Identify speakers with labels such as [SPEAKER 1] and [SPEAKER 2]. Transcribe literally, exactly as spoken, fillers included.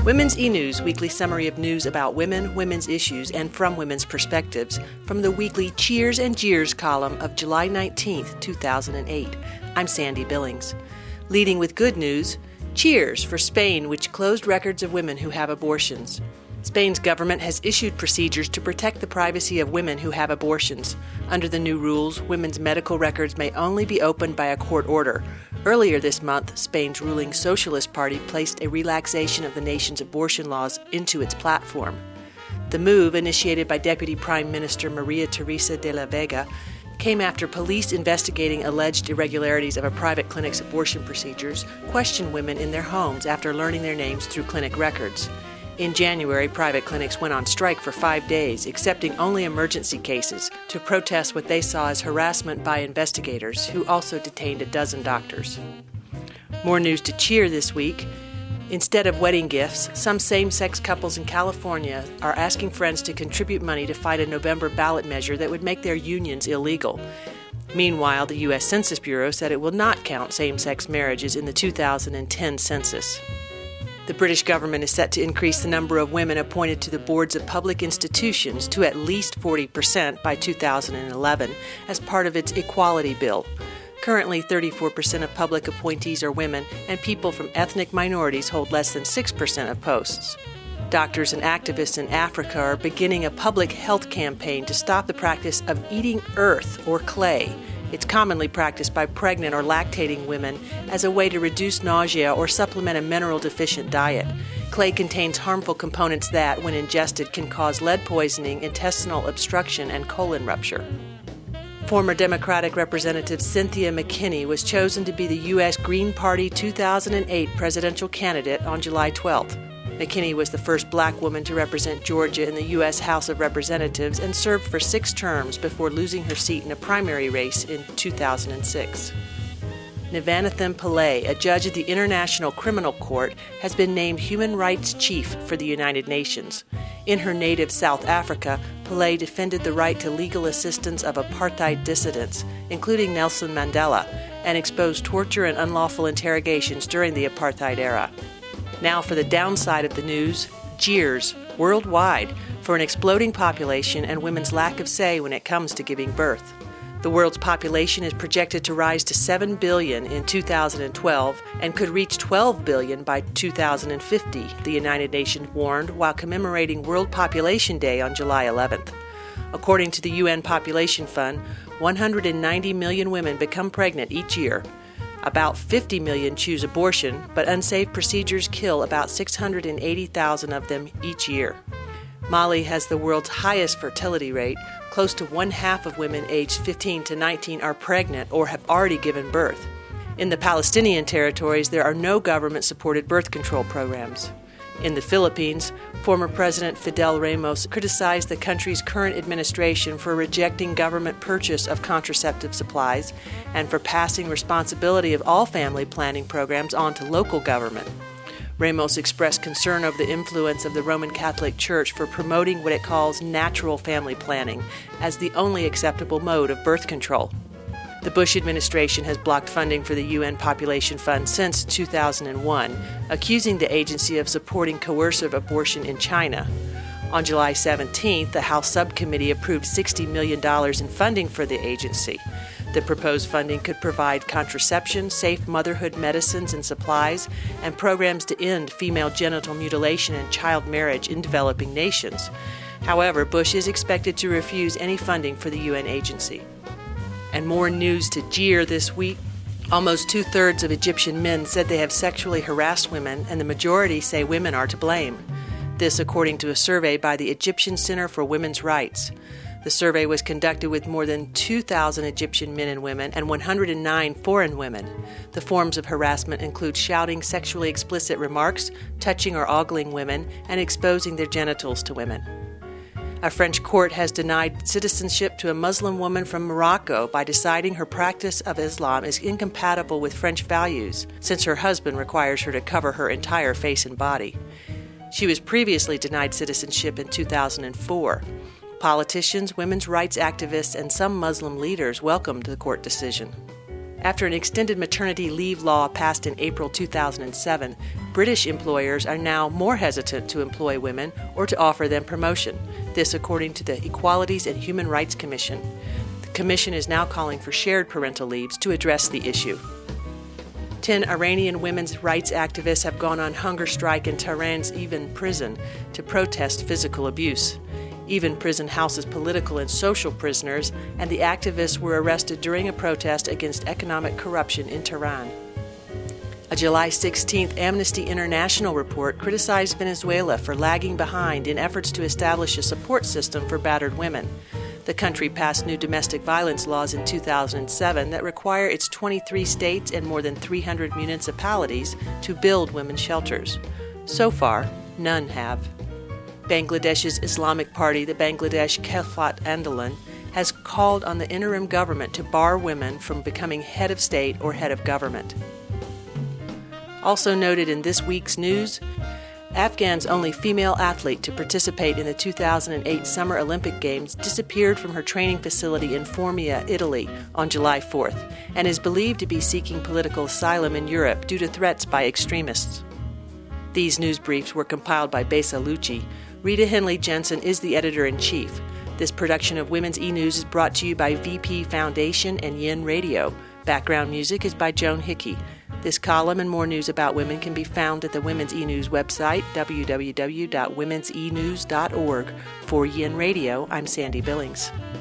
[SPEAKER 1] Women's E-News, weekly summary of news about women, women's issues, and from women's perspectives, from the weekly Cheers and Jeers column of July nineteenth, two thousand eight. I'm Sandy Billings. Leading with good news, cheers for Spain, which closed records of women who have abortions. Spain's government has issued procedures to protect the privacy of women who have abortions. Under the new rules, women's medical records may only be opened by a court order. Earlier this month, Spain's ruling Socialist Party placed a relaxation of the nation's abortion laws into its platform. The move, initiated by Deputy Prime Minister Maria Teresa de la Vega, came after police investigating alleged irregularities of a private clinic's abortion procedures questioned women in their homes after learning their names through clinic records. In January, private clinics went on strike for five days, accepting only emergency cases, to protest what they saw as harassment by investigators, who also detained a dozen doctors. More news to cheer this week. Instead of wedding gifts, some same-sex couples in California are asking friends to contribute money to fight a November ballot measure that would make their unions illegal. Meanwhile, the U S Census Bureau said it will not count same-sex marriages in the two thousand ten census. The British government is set to increase the number of women appointed to the boards of public institutions to at least forty percent by two thousand eleven as part of its Equality Bill. Currently, thirty-four percent of public appointees are women, and people from ethnic minorities hold less than six percent of posts. Doctors and activists in Africa are beginning a public health campaign to stop the practice of eating earth or clay. It's commonly practiced by pregnant or lactating women as a way to reduce nausea or supplement a mineral-deficient diet. Clay contains harmful components that, when ingested, can cause lead poisoning, intestinal obstruction, and colon rupture. Former Democratic Representative Cynthia McKinney was chosen to be the U S Green Party two thousand eight presidential candidate on July twelfth. McKinney was the first black woman to represent Georgia in the U S House of Representatives and served for six terms before losing her seat in a primary race in two thousand six. Nivanathan Pillay, a judge at the International Criminal Court, has been named Human Rights Chief for the United Nations. In her native South Africa, Pillay defended the right to legal assistance of apartheid dissidents, including Nelson Mandela, and exposed torture and unlawful interrogations during the apartheid era. Now for the downside of the news, jeers worldwide for an exploding population and women's lack of say when it comes to giving birth. The world's population is projected to rise to seven billion in two thousand twelve and could reach twelve billion by two thousand fifty, the United Nations warned while commemorating World Population Day on July eleventh. According to the U N Population Fund, one hundred ninety million women become pregnant each year. About fifty million choose abortion, but unsafe procedures kill about six hundred eighty thousand of them each year. Mali has the world's highest fertility rate. Close to one-half of women aged fifteen to nineteen are pregnant or have already given birth. In the Palestinian territories, there are no government-supported birth control programs. In the Philippines, former President Fidel Ramos criticized the country's current administration for rejecting government purchase of contraceptive supplies and for passing responsibility of all family planning programs on to local government. Ramos expressed concern over the influence of the Roman Catholic Church for promoting what it calls natural family planning as the only acceptable mode of birth control. The Bush administration has blocked funding for the U N Population Fund since two thousand one, accusing the agency of supporting coercive abortion in China. On July seventeenth, the House Subcommittee approved sixty million dollars in funding for the agency. The proposed funding could provide contraception, safe motherhood medicines and supplies, and programs to end female genital mutilation and child marriage in developing nations. However, Bush is expected to refuse any funding for the U N agency. And more news to jeer this week. Almost two-thirds of Egyptian men said they have sexually harassed women, and the majority say women are to blame. This according to a survey by the Egyptian Center for Women's Rights. The survey was conducted with more than two thousand Egyptian men and women and one hundred nine foreign women. The forms of harassment include shouting sexually explicit remarks, touching or ogling women, and exposing their genitals to women. A French court has denied citizenship to a Muslim woman from Morocco by deciding her practice of Islam is incompatible with French values, since her husband requires her to cover her entire face and body. She was previously denied citizenship in two thousand four. Politicians, women's rights activists, and some Muslim leaders welcomed the court decision. After an extended maternity leave law passed in April two thousand seven, British employers are now more hesitant to employ women or to offer them promotion. This according to the Equalities and Human Rights Commission. The Commission is now calling for shared parental leaves to address the issue. Ten Iranian women's rights activists have gone on hunger strike in Tehran's Evin prison to protest physical abuse. Evin prison houses political and social prisoners, and the activists were arrested during a protest against economic corruption in Tehran. A July sixteenth Amnesty International report criticized Venezuela for lagging behind in efforts to establish a support system for battered women. The country passed new domestic violence laws in two thousand seven that require its twenty-three states and more than three hundred municipalities to build women's shelters. So far, none have. Bangladesh's Islamic party, the Bangladesh Khilafat Andolan, has called on the interim government to bar women from becoming head of state or head of government. Also noted in this week's news, Afghan's only female athlete to participate in the two thousand eight Summer Olympic Games disappeared from her training facility in Formia, Italy, on July fourth, and is believed to be seeking political asylum in Europe due to threats by extremists. These news briefs were compiled by Besa Lucci. Rita Henley Jensen is the editor-in-chief. This production of Women's E-News is brought to you by V P Foundation and Yin Radio. Background music is by Joan Hickey. This column and more news about women can be found at the Women's E-News website, w w w dot womens e news dot org. For Yin Radio, I'm Sandy Billings.